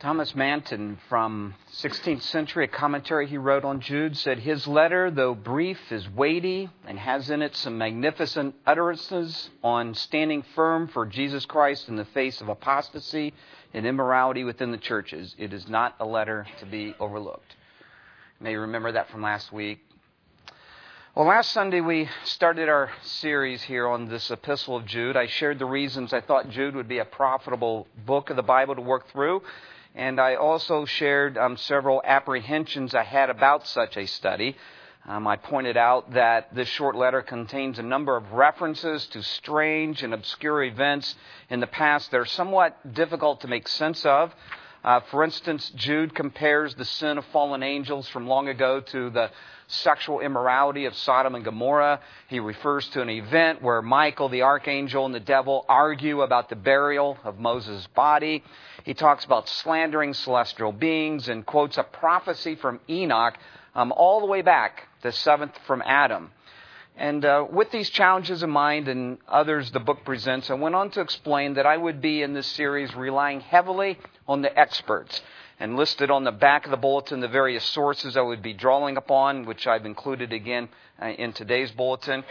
Thomas Manton, from 16th century, a commentary he wrote on Jude, said, "His letter, though brief, is weighty and has in it some magnificent utterances on standing firm for Jesus Christ in the face of apostasy and immorality within the churches. It is not a letter to be overlooked." You may remember that from last week. Well, last Sunday we started our series here on this epistle of Jude. I shared the reasons I thought Jude would be a profitable book of the Bible to work through. And I also shared several apprehensions I had about such a study. I pointed out that this short letter contains a number of references to strange and obscure events in the past that are somewhat difficult to make sense of. For instance, Jude compares the sin of fallen angels from long ago to the sexual immorality of Sodom and Gomorrah. He refers to an event where Michael, the archangel, and the devil argue about the burial of Moses' body. He talks about slandering celestial beings and quotes a prophecy from Enoch all the way back, the seventh from Adam. And with these challenges in mind and others the book presents, I went on to explain that I would be in this series relying heavily on the experts, and listed on the back of the bulletin the various sources I would be drawing upon, which I've included again in today's bulletin.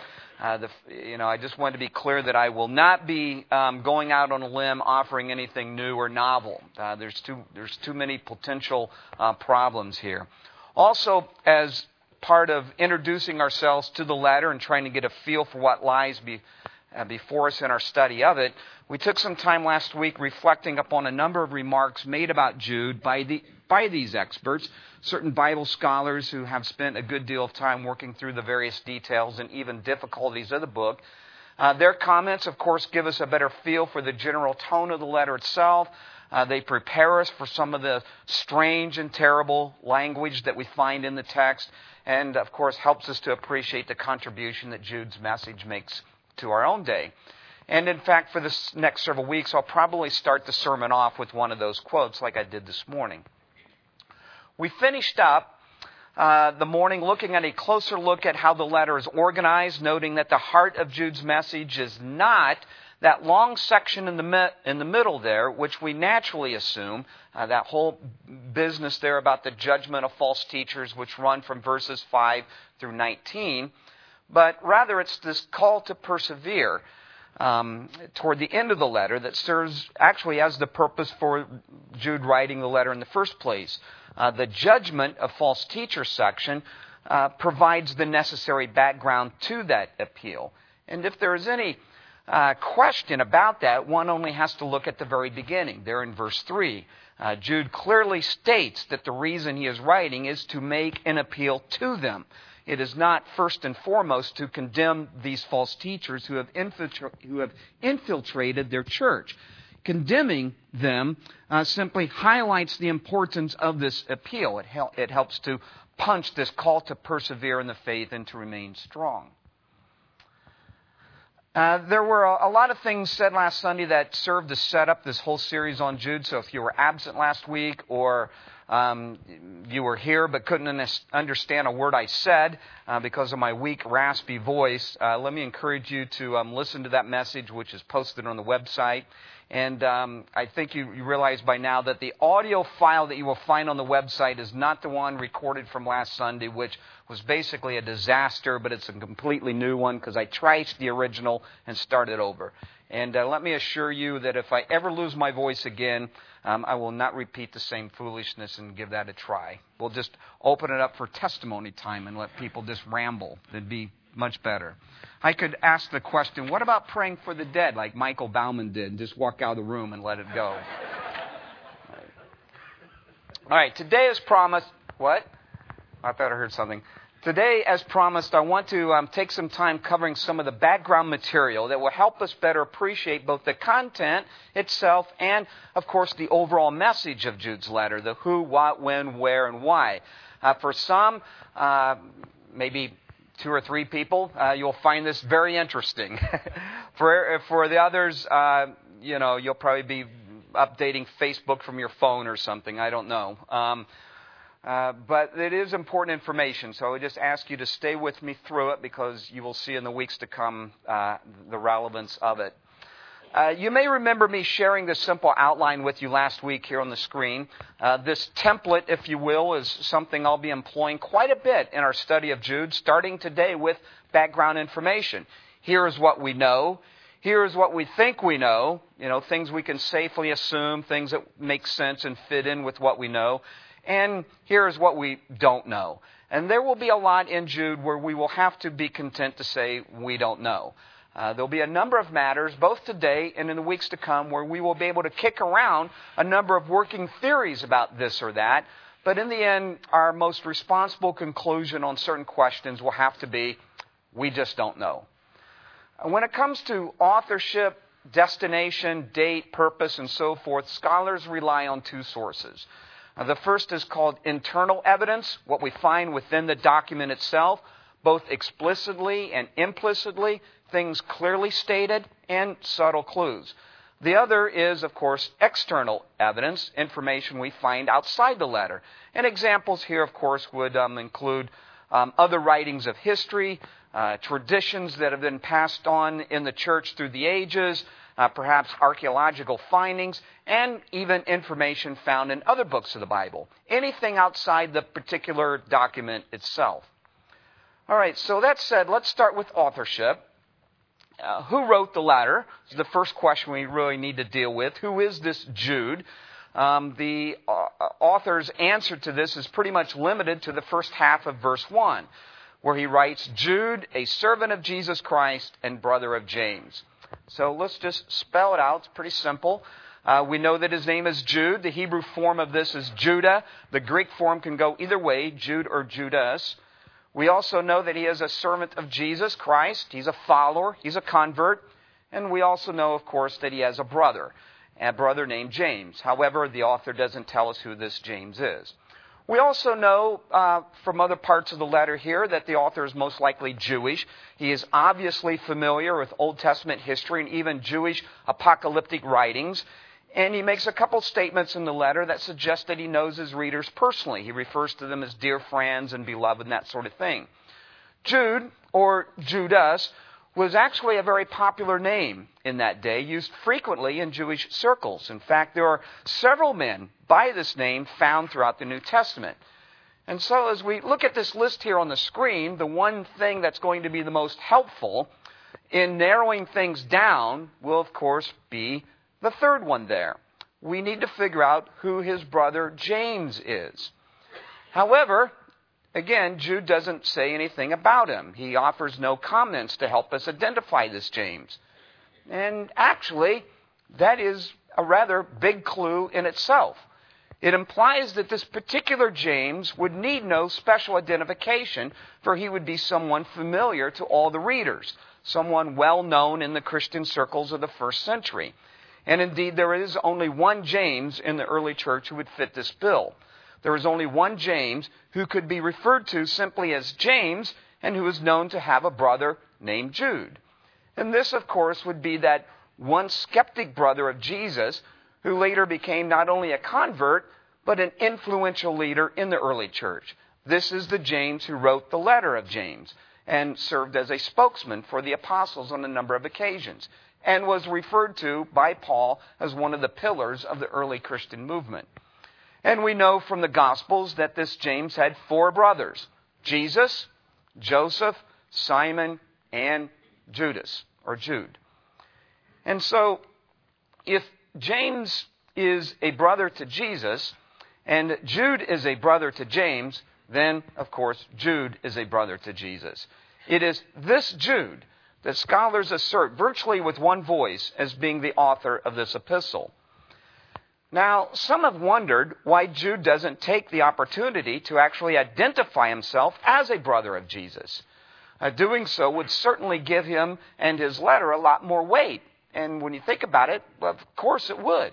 I just wanted to be clear that I will not be going out on a limb offering anything new or novel. There's too many potential problems here. Also, as part of introducing ourselves to the letter and trying to get a feel for what lies before us in our study of it, we took some time last week reflecting upon a number of remarks made about Jude by these experts, certain Bible scholars who have spent a good deal of time working through the various details and even difficulties of the book. Their comments, of course, give us a better feel for the general tone of the letter itself. They prepare us for some of the strange and terrible language that we find in the text, and, of course, helps us to appreciate the contribution that Jude's message makes to our own day. And in fact, for the next several weeks, I'll probably start the sermon off with one of those quotes like I did this morning. We finished up the morning looking at a closer look at how the letter is organized, noting that the heart of Jude's message is not that long section in the middle there, which we naturally assume, that whole business there about the judgment of false teachers, which run from verses 5 through 19, but rather it's this call to persevere toward the end of the letter that serves actually as the purpose for Jude writing the letter in the first place. The judgment of false teacher section provides the necessary background to that appeal. And if there is any question about that, one only has to look at the very beginning, there in verse 3. Jude clearly states that the reason he is writing is to make an appeal to them. It is not first and foremost to condemn these false teachers who have infiltrated their church. Condemning them simply highlights the importance of this appeal. It helps to punch this call to persevere in the faith and to remain strong. There were a lot of things said last Sunday that served to set up this whole series on Jude. So if you were absent last week or you were here but couldn't understand a word I said because of my weak, raspy voice, let me encourage you to listen to that message, which is posted on the website. And I think you realize by now that the audio file that you will find on the website is not the one recorded from last Sunday, which was basically a disaster, but it's a completely new one because I traced the original and started over. And let me assure you that if I ever lose my voice again, I will not repeat the same foolishness and give that a try. We'll just open it up for testimony time and let people just ramble. It'd be much better. I could ask the question, what about praying for the dead like Michael Bauman did, and just walk out of the room and let it go? All right, today as promised, what? I thought I heard something. Today, as promised, I want to take some time covering some of the background material that will help us better appreciate both the content itself and, of course, the overall message of Jude's letter, the who, what, when, where, and why. For some, maybe 2 or 3 people, you'll find this very interesting. For the others, you'll probably be updating Facebook from your phone or something. I don't know. But it is important information, so I would just ask you to stay with me through it because you will see in the weeks to come the relevance of it. You may remember me sharing this simple outline with you last week here on the screen. This template, if you will, is something I'll be employing quite a bit in our study of Jude, starting today with background information. Here is what we know. Here is what we think we know. Things we can safely assume, things that make sense and fit in with what we know. And here is what we don't know. And there will be a lot in Jude where we will have to be content to say we don't know. There'll be a number of matters, both today and in the weeks to come, where we will be able to kick around a number of working theories about this or that. But in the end, our most responsible conclusion on certain questions will have to be, we just don't know. When it comes to authorship, destination, date, purpose, and so forth, scholars rely on two sources. The first is called internal evidence, what we find within the document itself, both explicitly and implicitly, things clearly stated, and subtle clues. The other is, of course, external evidence, information we find outside the letter. And examples here, of course, would include other writings of history, traditions that have been passed on in the church through the ages, perhaps archaeological findings, and even information found in other books of the Bible. Anything outside the particular document itself. All right, so that said, let's start with authorship. Who wrote the letter? This is the first question we really need to deal with. Who is this Jude? The author's answer to this is pretty much limited to the first half of verse 1, where he writes, Jude, a servant of Jesus Christ and brother of James. So let's just spell it out. It's pretty simple. We know that his name is Jude. The Hebrew form of this is Judah. The Greek form can go either way, Jude or Judas. We also know that he is a servant of Jesus Christ. He's a follower. He's a convert. And we also know, of course, that he has a brother named James. However, the author doesn't tell us who this James is. We also know from other parts of the letter here that the author is most likely Jewish. He is obviously familiar with Old Testament history and even Jewish apocalyptic writings. And he makes a couple statements in the letter that suggest that he knows his readers personally. He refers to them as dear friends and beloved and that sort of thing. Jude, or Judas, was actually a very popular name in that day, used frequently in Jewish circles. In fact, there are several men by this name found throughout the New Testament. And so as we look at this list here on the screen, the one thing that's going to be the most helpful in narrowing things down will, of course, be the third one there. We need to figure out who his brother James is. However, again, Jude doesn't say anything about him. He offers no comments to help us identify this James. And actually, that is a rather big clue in itself. It implies that this particular James would need no special identification, for he would be someone familiar to all the readers, someone well known in the Christian circles of the first century. And indeed, there is only one James in the early church who would fit this bill. There is only one James who could be referred to simply as James and who is known to have a brother named Jude. And this, of course, would be that one skeptic brother of Jesus who later became not only a convert, but an influential leader in the early church. This is the James who wrote the letter of James and served as a spokesman for the apostles on a number of occasions, and was referred to by Paul as one of the pillars of the early Christian movement. And we know from the Gospels that this James had four brothers: Jesus, Joseph, Simon, and Judas, or Jude. And so, if James is a brother to Jesus, and Jude is a brother to James, then, of course, Jude is a brother to Jesus. It is this Jude that scholars assert virtually with one voice as being the author of this epistle. Now, some have wondered why Jude doesn't take the opportunity to actually identify himself as a brother of Jesus. Doing so would certainly give him and his letter a lot more weight. And when you think about it, well, of course it would.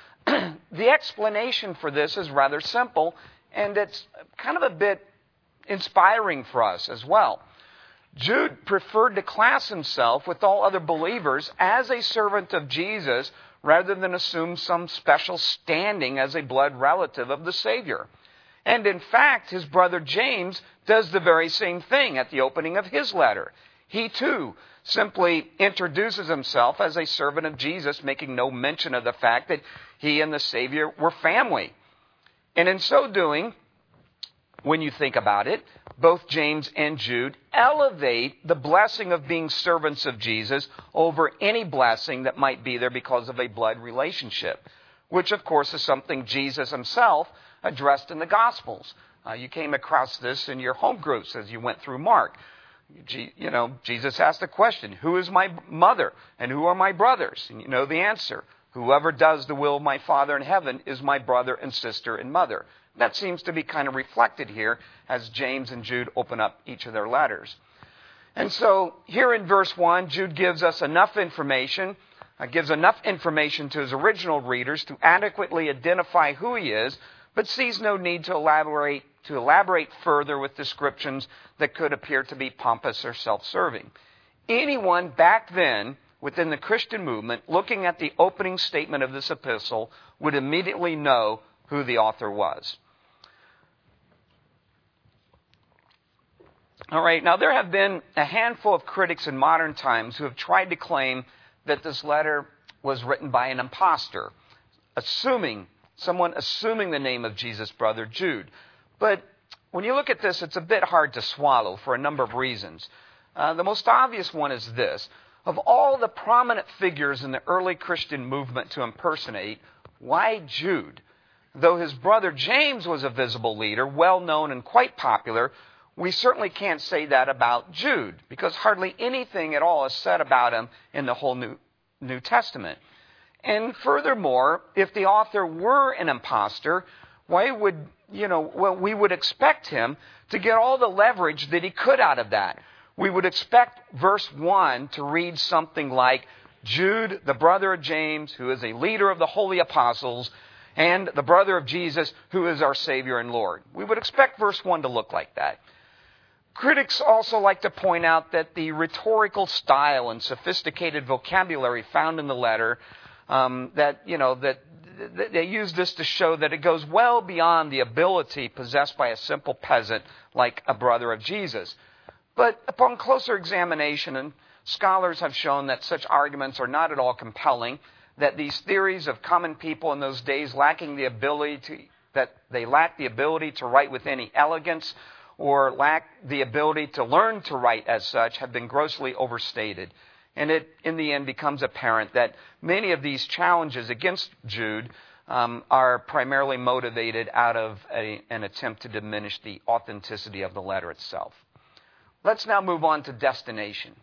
The explanation for this is rather simple, and it's kind of a bit inspiring for us as well. Jude preferred to class himself with all other believers as a servant of Jesus rather than assume some special standing as a blood relative of the Savior. And in fact, his brother James does the very same thing at the opening of his letter. He too simply introduces himself as a servant of Jesus, making no mention of the fact that he and the Savior were family. And in so doing, when you think about it, both James and Jude elevate the blessing of being servants of Jesus over any blessing that might be there because of a blood relationship, which, of course, is something Jesus himself addressed in the Gospels. You came across this in your home groups as you went through Mark. Jesus asked the question, who is my mother and who are my brothers? And you know the answer. Whoever does the will of my Father in heaven is my brother and sister and mother. That seems to be kind of reflected here as James and Jude open up each of their letters. And so here in verse 1, Jude gives us enough information, to his original readers to adequately identify who he is, but sees no need to elaborate further with descriptions that could appear to be pompous or self-serving. Anyone back then within the Christian movement looking at the opening statement of this epistle would immediately know who the author was. All right, now there have been a handful of critics in modern times who have tried to claim that this letter was written by an impostor, someone assuming the name of Jesus' brother Jude. But when you look at this, it's a bit hard to swallow for a number of reasons. The most obvious one is this. Of all the prominent figures in the early Christian movement to impersonate, why Jude? Though his brother James was a visible leader, well known and quite popular, we certainly can't say that about Jude, because hardly anything at all is said about him in the whole New Testament. And furthermore, if the author were an impostor, we would expect him to get all the leverage that he could out of that. We would expect verse 1 to read something like, Jude, the brother of James, who is a leader of the holy apostles, and the brother of Jesus, who is our Savior and Lord. We would expect verse 1 to look like that. Critics also like to point out that the rhetorical style and sophisticated vocabulary found in the letter, that they use this to show that it goes well beyond the ability possessed by a simple peasant like a brother of Jesus. But upon closer examination, and scholars have shown that such arguments are not at all compelling, that these theories of common people in those days lack the ability to write with any elegance or lack the ability to learn to write as such have been grossly overstated. And it, in the end, becomes apparent that many of these challenges against Jude are primarily motivated out of an attempt to diminish the authenticity of the letter itself. Let's now move on to destination.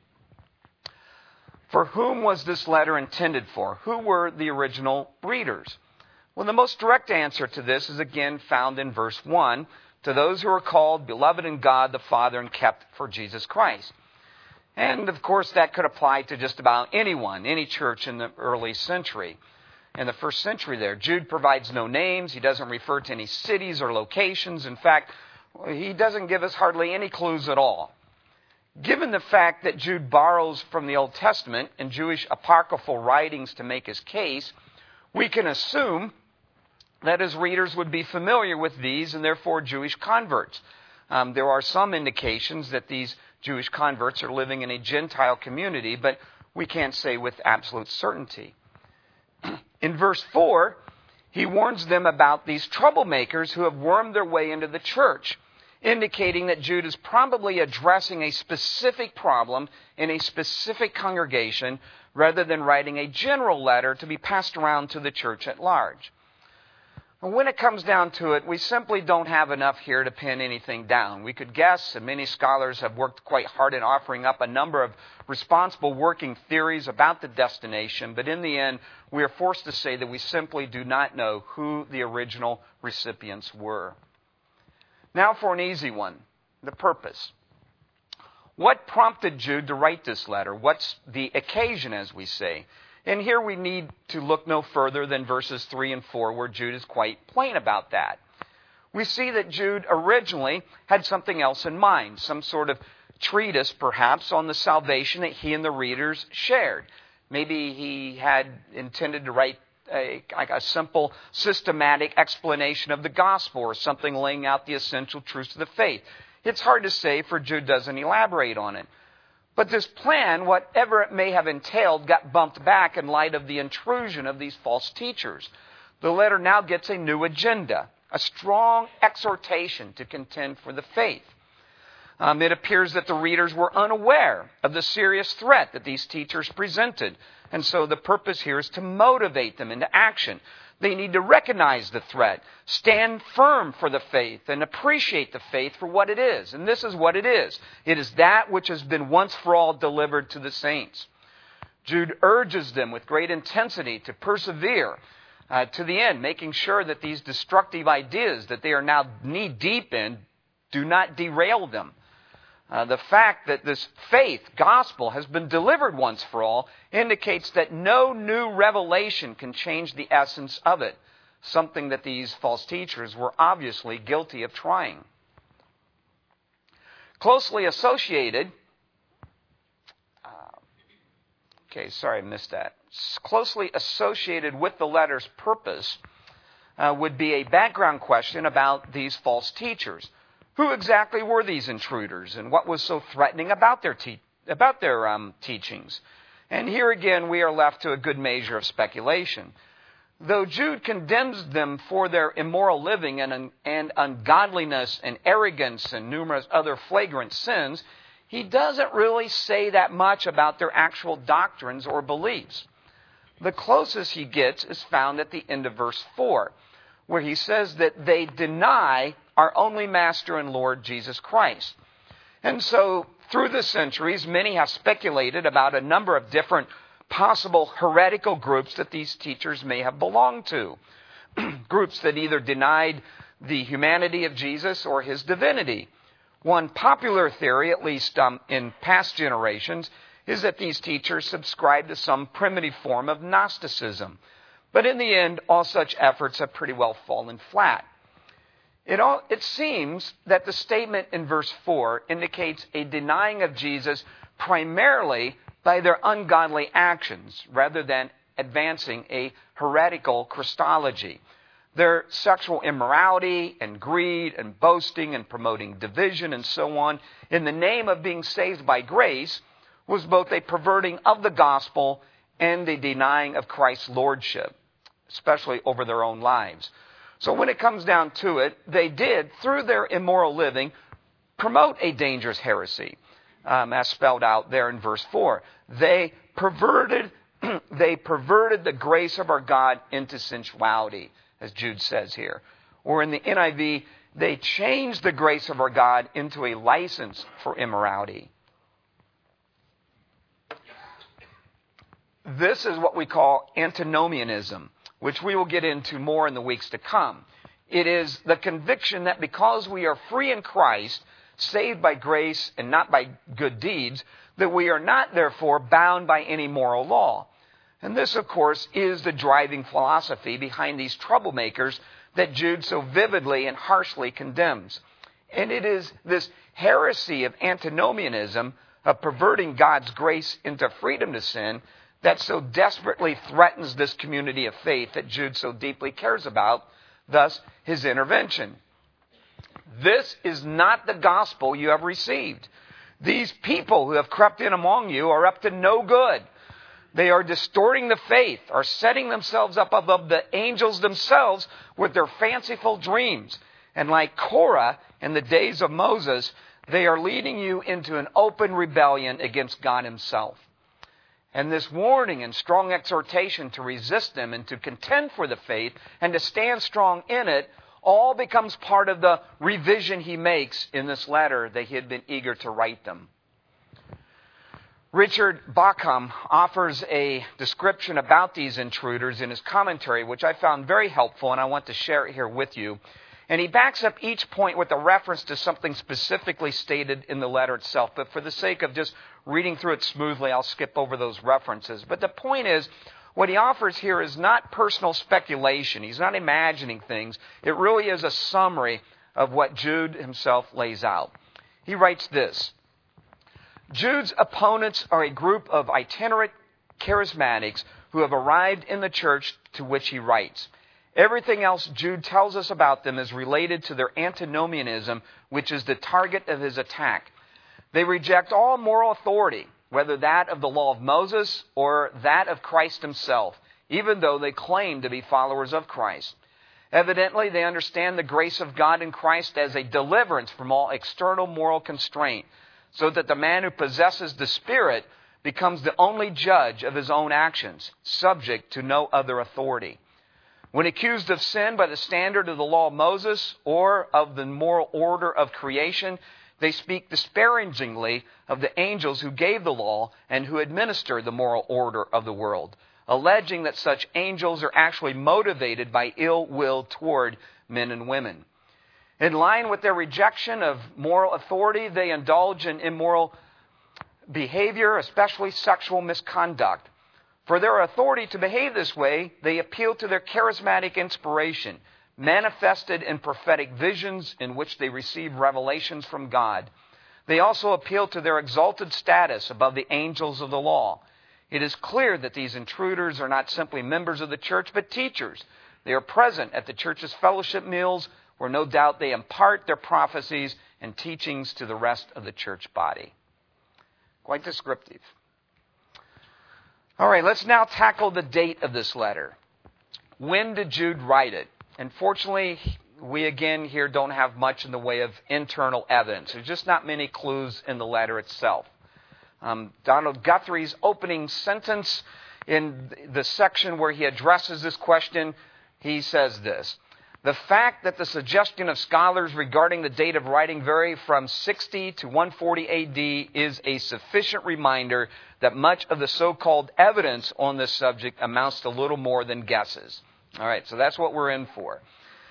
For whom was this letter intended for? Who were the original readers? Well, the most direct answer to this is again found in verse 1, to those who are called, beloved in God the Father, and kept for Jesus Christ. And, of course, that could apply to just about anyone, any church in the early century. In the first century there, Jude provides no names. He doesn't refer to any cities or locations. In fact, he doesn't give us hardly any clues at all. Given the fact that Jude borrows from the Old Testament and Jewish apocryphal writings to make his case, we can assume that his readers would be familiar with these and therefore Jewish converts. There are some indications that these Jewish converts are living in a Gentile community, but we can't say with absolute certainty. In verse 4, he warns them about these troublemakers who have wormed their way into the church, indicating that Jude is probably addressing a specific problem in a specific congregation rather than writing a general letter to be passed around to the church at large. When it comes down to it, we simply don't have enough here to pin anything down. We could guess, and many scholars have worked quite hard in offering up a number of responsible working theories about the destination, but in the end, we are forced to say that we simply do not know who the original recipients were. Now for an easy one, the purpose. What prompted Jude to write this letter? What's the occasion, as we say? And here we need to look no further than verses 3 and 4, where Jude is quite plain about that. We see that Jude originally had something else in mind, some sort of treatise, perhaps, on the salvation that he and the readers shared. Maybe he had intended to write a simple, systematic explanation of the gospel or something laying out the essential truths of the faith. It's hard to say, for Jude doesn't elaborate on it. But this plan, whatever it may have entailed, got bumped back in light of the intrusion of these false teachers. The letter now gets a new agenda, a strong exhortation to contend for the faith. It appears that the readers were unaware of the serious threat that these teachers presented. And so the purpose here is to motivate them into action. They need to recognize the threat, stand firm for the faith, and appreciate the faith for what it is. And this is what it is. It is that which has been once for all delivered to the saints. Jude urges them with great intensity to persevere to the end, making sure that these destructive ideas that they are now knee-deep in do not derail them. The fact that this faith, gospel, has been delivered once for all indicates that no new revelation can change the essence of it, something that these false teachers were obviously guilty of trying. Closely associated, Closely associated with the letter's purpose would be a background question about these false teachers. Who exactly were these intruders, and what was so threatening about their teachings? And here again, we are left to a good measure of speculation. Though Jude condemns them for their immoral living and ungodliness and arrogance and numerous other flagrant sins, he doesn't really say that much about their actual doctrines or beliefs. The closest he gets is found at the end of verse 4, where he says that they deny our only Master and Lord Jesus Christ. And so, through the centuries, many have speculated about a number of different possible heretical groups that these teachers may have belonged to. Groups that either denied the humanity of Jesus or his divinity. One popular theory, at least in past generations, is that these teachers subscribed to some primitive form of Gnosticism. But in the end, all such efforts have pretty well fallen flat. It seems that the statement in verse 4 indicates a denying of Jesus primarily by their ungodly actions, rather than advancing a heretical Christology. Their sexual immorality and greed and boasting and promoting division and so on, in the name of being saved by grace, was both a perverting of the gospel and a denying of Christ's lordship, especially over their own lives. So when it comes down to it, they did, through their immoral living, promote a dangerous heresy, as spelled out there in verse 4. They perverted the grace of our God into sensuality, as Jude says here. Or in the NIV, they changed the grace of our God into a license for immorality. This is what we call antinomianism, which we will get into more in the weeks to come. It is the conviction that because we are free in Christ, saved by grace and not by good deeds, that we are not therefore bound by any moral law. And this, of course, is the driving philosophy behind these troublemakers that Jude so vividly and harshly condemns. And it is this heresy of antinomianism, of perverting God's grace into freedom to sin, that so desperately threatens this community of faith that Jude so deeply cares about, thus his intervention. This is not the gospel you have received. These people who have crept in among you are up to no good. They are distorting the faith, are setting themselves up above the angels themselves with their fanciful dreams. And like Korah in the days of Moses, they are leading you into an open rebellion against God himself. And this warning and strong exhortation to resist them and to contend for the faith and to stand strong in it all becomes part of the revision he makes in this letter that he had been eager to write them. Richard Bauckham offers a description about these intruders in his commentary, which I found very helpful, and I want to share it here with you. And he backs up each point with a reference to something specifically stated in the letter itself. But for the sake of just reading through it smoothly, I'll skip over those references. But the point is, what he offers here is not personal speculation. He's not imagining things. It really is a summary of what Jude himself lays out. He writes this: Jude's opponents are a group of itinerant charismatics who have arrived in the church to which he writes. Everything else Jude tells us about them is related to their antinomianism, which is the target of his attack. They reject all moral authority, whether that of the law of Moses or that of Christ himself, even though they claim to be followers of Christ. Evidently, they understand the grace of God in Christ as a deliverance from all external moral constraint, so that the man who possesses the Spirit becomes the only judge of his own actions, subject to no other authority. When accused of sin by the standard of the law of Moses or of the moral order of creation, they speak disparagingly of the angels who gave the law and who administer the moral order of the world, alleging that such angels are actually motivated by ill will toward men and women. In line with their rejection of moral authority, they indulge in immoral behavior, especially sexual misconduct. For their authority to behave this way, they appeal to their charismatic inspiration, manifested in prophetic visions in which they receive revelations from God. They also appeal to their exalted status above the angels of the law. It is clear that these intruders are not simply members of the church, but teachers. They are present at the church's fellowship meals, where no doubt they impart their prophecies and teachings to the rest of the church body. Quite descriptive. All right, let's now tackle the date of this letter. When did Jude write it? Unfortunately, we again here don't have much in the way of internal evidence. There's just not many clues in the letter itself. Donald Guthrie's opening sentence in the section where he addresses this question, he says this: "The fact that the suggestion of scholars regarding the date of writing vary from 60 to 140 AD is a sufficient reminder that much of the so-called evidence on this subject amounts to little more than guesses." All right, so that's what we're in for.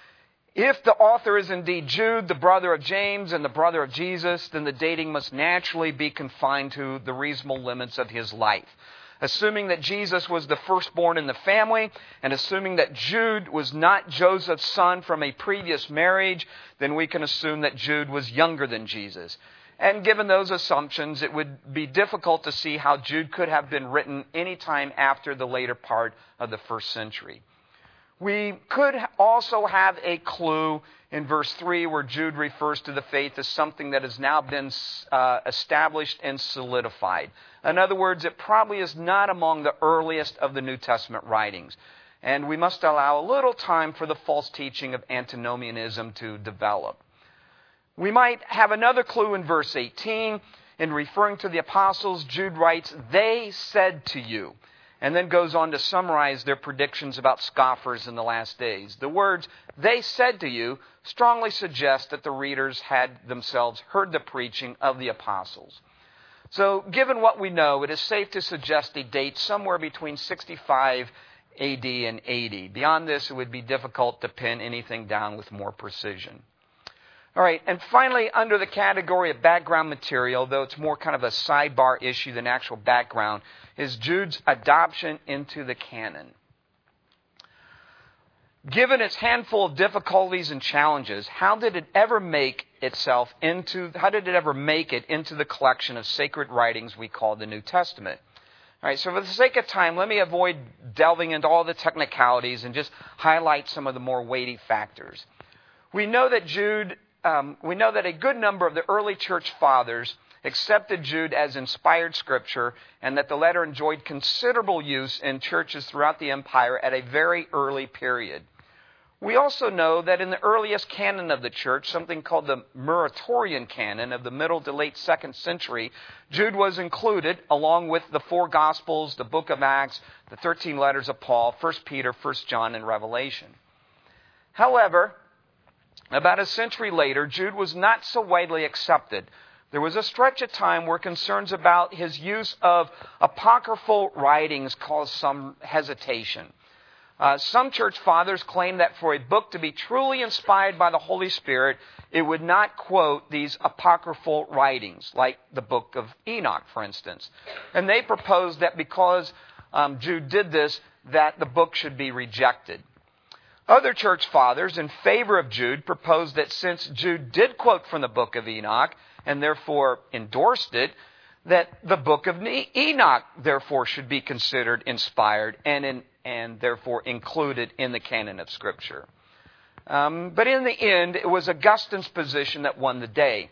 If the author is indeed Jude, the brother of James and the brother of Jesus, then the dating must naturally be confined to the reasonable limits of his life. Assuming that Jesus was the firstborn in the family, and assuming that Jude was not Joseph's son from a previous marriage, then we can assume that Jude was younger than Jesus. And given those assumptions, it would be difficult to see how Jude could have been written any time after the later part of the first century. We could also have a clue in verse 3 where Jude refers to the faith as something that has now been established and solidified. In other words, it probably is not among the earliest of the New Testament writings. And we must allow a little time for the false teaching of antinomianism to develop. We might have another clue in verse 18. In referring to the apostles, Jude writes, "They said to you," and then goes on to summarize their predictions about scoffers in the last days. The words, "they said to you," strongly suggest that the readers had themselves heard the preaching of the apostles. So, given what we know, it is safe to suggest a date somewhere between 65 AD and 80. Beyond this, it would be difficult to pin anything down with more precision. All right, and finally, under the category of background material, though it's more kind of a sidebar issue than actual background, is Jude's adoption into the canon. Given its handful of difficulties and challenges, how did it ever make it into the collection of sacred writings we call the New Testament? All right, so for the sake of time, let me avoid delving into all the technicalities and just highlight some of the more weighty factors. We know that a good number of the early church fathers accepted Jude as inspired scripture, and that the letter enjoyed considerable use in churches throughout the empire at a very early period. We also know that in the earliest canon of the church, something called the Muratorian canon of the middle to late 2nd century, Jude was included along with the 4 Gospels, the book of Acts, the 13 letters of Paul, 1 Peter, 1 John, and Revelation. However, about a century later, Jude was not so widely accepted. There was a stretch of time where concerns about his use of apocryphal writings caused some hesitation. Some church fathers claimed that for a book to be truly inspired by the Holy Spirit, it would not quote these apocryphal writings, like the book of Enoch, for instance. And they proposed that because Jude did this, that the book should be rejected. Other church fathers in favor of Jude proposed that since Jude did quote from the book of Enoch and therefore endorsed it, that the book of Enoch therefore should be considered inspired and therefore included in the canon of Scripture. But in the end, it was Augustine's position that won the day.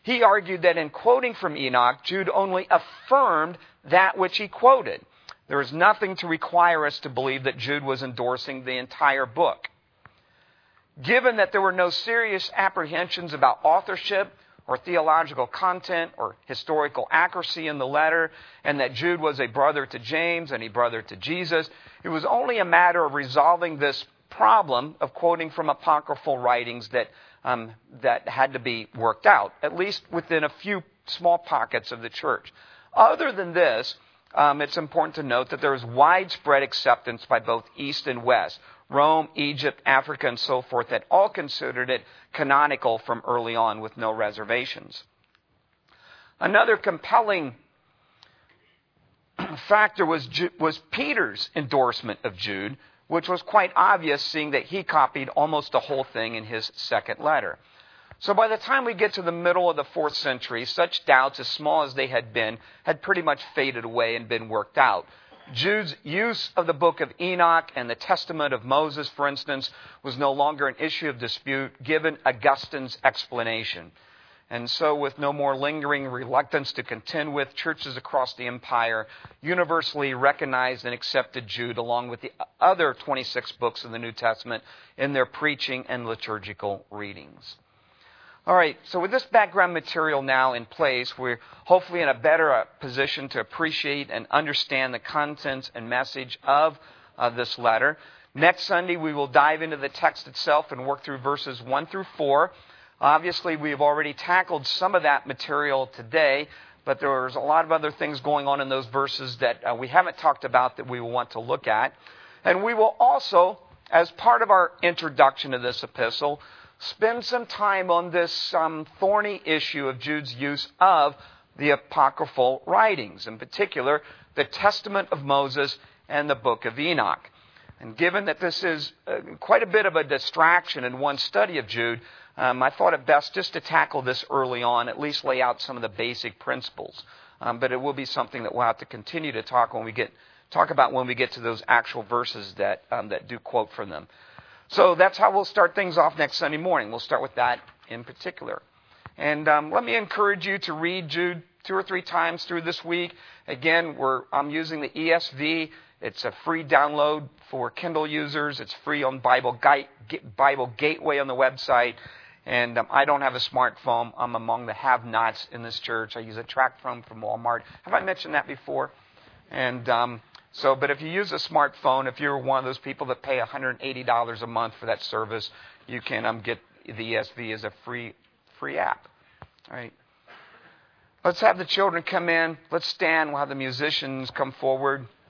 He argued that in quoting from Enoch, Jude only affirmed that which he quoted. There is nothing to require us to believe that Jude was endorsing the entire book. Given that there were no serious apprehensions about authorship or theological content or historical accuracy in the letter, and that Jude was a brother to James and a brother to Jesus, it was only a matter of resolving this problem of quoting from apocryphal writings that had to be worked out, at least within a few small pockets of the church. Other than this, it's important to note that there is widespread acceptance by both East and West, Rome, Egypt, Africa, and so forth, that all considered it canonical from early on with no reservations. Another compelling factor was Peter's endorsement of Jude, which was quite obvious, seeing that he copied almost the whole thing in his second letter. So by the time we get to the middle of the 4th century, such doubts, as small as they had been, had pretty much faded away and been worked out. Jude's use of the book of Enoch and the Testament of Moses, for instance, was no longer an issue of dispute, given Augustine's explanation. And so, with no more lingering reluctance to contend with, churches across the empire universally recognized and accepted Jude along with the other 26 books of the New Testament in their preaching and liturgical readings. All right, so with this background material now in place, we're hopefully in a better position to appreciate and understand the contents and message of this letter. Next Sunday, we will dive into the text itself and work through verses 1 through 4. Obviously, we've already tackled some of that material today, but there's a lot of other things going on in those verses that we haven't talked about that we will want to look at. And we will also, as part of our introduction to this epistle, spend some time on this thorny issue of Jude's use of the apocryphal writings, in particular, the Testament of Moses and the book of Enoch. And given that this is quite a bit of a distraction in one study of Jude, I thought it best just to tackle this early on, at least lay out some of the basic principles. But it will be something that we'll have to continue to talk about when we get to those actual verses that do quote from them. So that's how we'll start things off next Sunday morning. We'll start with that in particular. And let me encourage you to read Jude 2 or 3 times through this week. Again, I'm using the ESV. It's a free download for Kindle users. It's free on Bible Gateway on the website. And I don't have a smartphone. I'm among the have-nots in this church. I use a tract phone from Walmart. Have I mentioned that before? And but if you use a smartphone, if you're one of those people that pay $180 a month for that service, you can get the ESV as a free app. All right. Let's have the children come in. Let's stand. We'll have the musicians come forward.